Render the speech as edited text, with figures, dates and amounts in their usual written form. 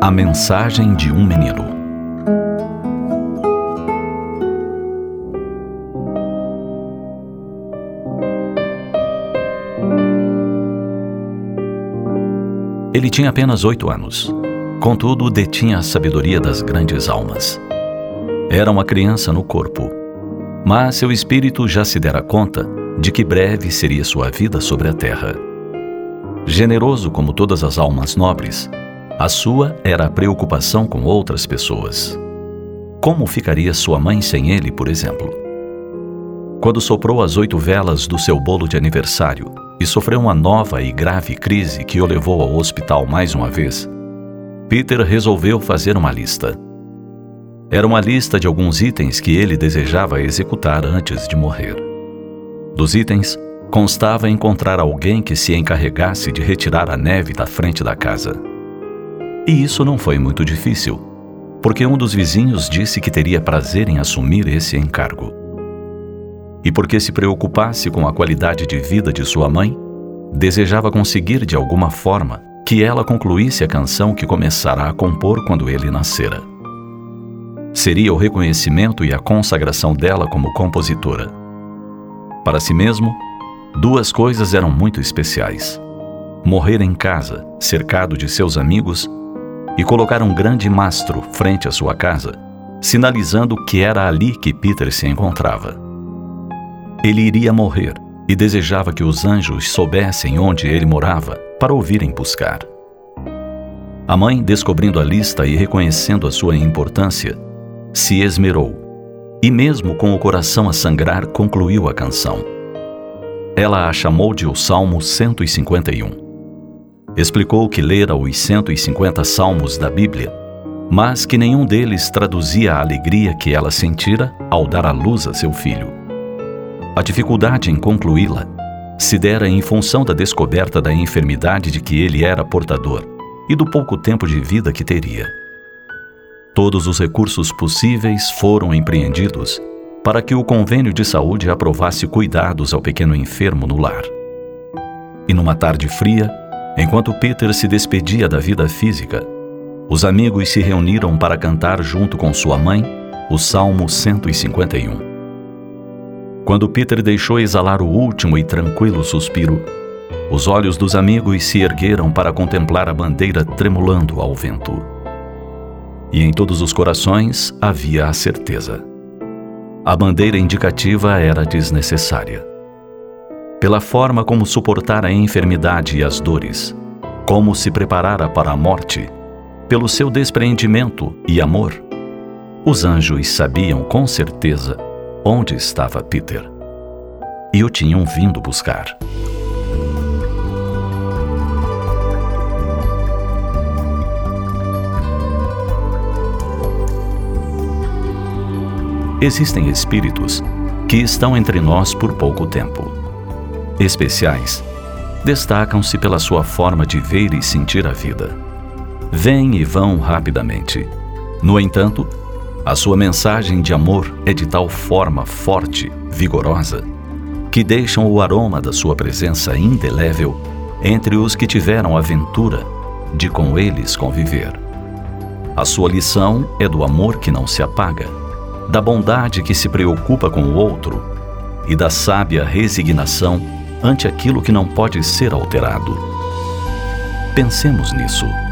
A mensagem de um menino. Ele tinha apenas 8 anos. Contudo, detinha a sabedoria das grandes almas. Era uma criança no corpo, mas seu espírito já se dera conta de que breve seria sua vida sobre a terra. Generoso como todas as almas nobres, a sua era a preocupação com outras pessoas. Como ficaria sua mãe sem ele, por exemplo? Quando soprou as 8 velas do seu bolo de aniversário e sofreu uma nova e grave crise que o levou ao hospital mais uma vez, Peter resolveu fazer uma lista. Era uma lista de alguns itens que ele desejava executar antes de morrer. Dos itens, constava encontrar alguém que se encarregasse de retirar a neve da frente da casa. E isso não foi muito difícil, porque um dos vizinhos disse que teria prazer em assumir esse encargo. E porque se preocupasse com a qualidade de vida de sua mãe, desejava conseguir de alguma forma que ela concluísse a canção que começara a compor quando ele nascera. Seria o reconhecimento e a consagração dela como compositora. Para si mesmo, 2 coisas eram muito especiais: morrer em casa, cercado de seus amigos, e colocar um grande mastro frente à sua casa, sinalizando que era ali que Peter se encontrava. Ele iria morrer e desejava que os anjos soubessem onde ele morava para o virem buscar. A mãe, descobrindo a lista e reconhecendo a sua importância, se esmerou e, mesmo com o coração a sangrar, concluiu a canção. Ela a chamou de o Salmo 151. Explicou que lera os 150 salmos da Bíblia, mas que nenhum deles traduzia a alegria que ela sentira ao dar à luz a seu filho. A dificuldade em concluí-la se dera em função da descoberta da enfermidade de que ele era portador e do pouco tempo de vida que teria. Todos os recursos possíveis foram empreendidos para que o convênio de saúde aprovasse cuidados ao pequeno enfermo no lar. E numa tarde fria, enquanto Peter se despedia da vida física, os amigos se reuniram para cantar junto com sua mãe o Salmo 151. Quando Peter deixou exalar o último e tranquilo suspiro, os olhos dos amigos se ergueram para contemplar a bandeira tremulando ao vento. E em todos os corações havia a certeza: a bandeira indicativa era desnecessária. Pela forma como suportara a enfermidade e as dores, como se preparara para a morte, pelo seu despreendimento e amor, os anjos sabiam com certeza onde estava Peter, e o tinham vindo buscar. Existem espíritos que estão entre nós por pouco tempo. Especiais, destacam-se pela sua forma de ver e sentir a vida. Vêm e vão rapidamente. No entanto, a sua mensagem de amor é de tal forma forte, vigorosa, que deixam o aroma da sua presença indelével entre os que tiveram a ventura de com eles conviver. A sua lição é do amor que não se apaga, da bondade que se preocupa com o outro e da sábia resignação ante aquilo que não pode ser alterado. Pensemos nisso.